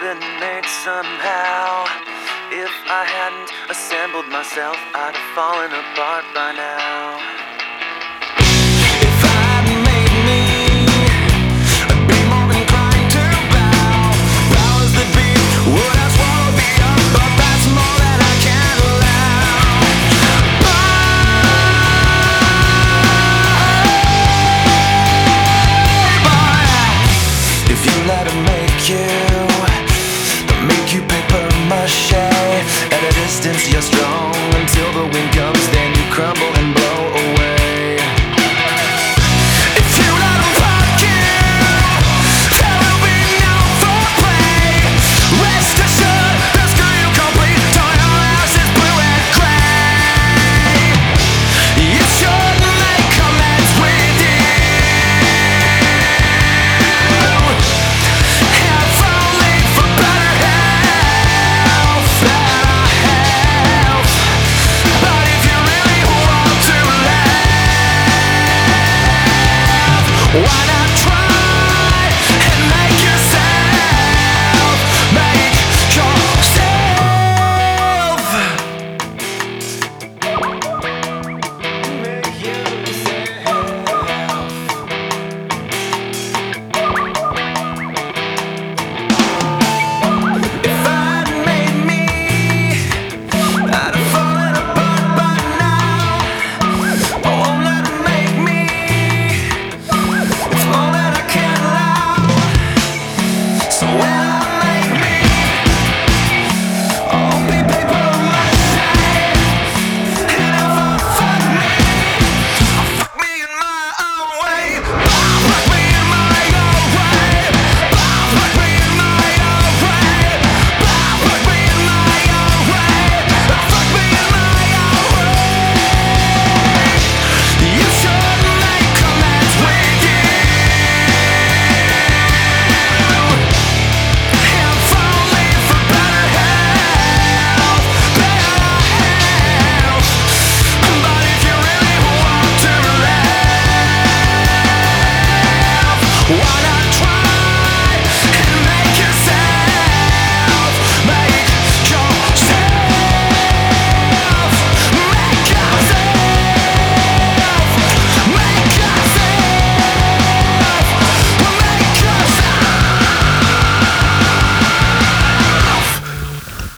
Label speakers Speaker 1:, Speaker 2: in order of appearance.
Speaker 1: been made somehow. If I hadn't assembled myself, I'd have fallen apart by now. If I hadn't made me, I'd be more inclined to bow. Powers that be would have swallowed me up, but that's more than I can allow. Bye-bye. If you let him make you paper mache. At a distance you're strong until the wind comes, then you crumble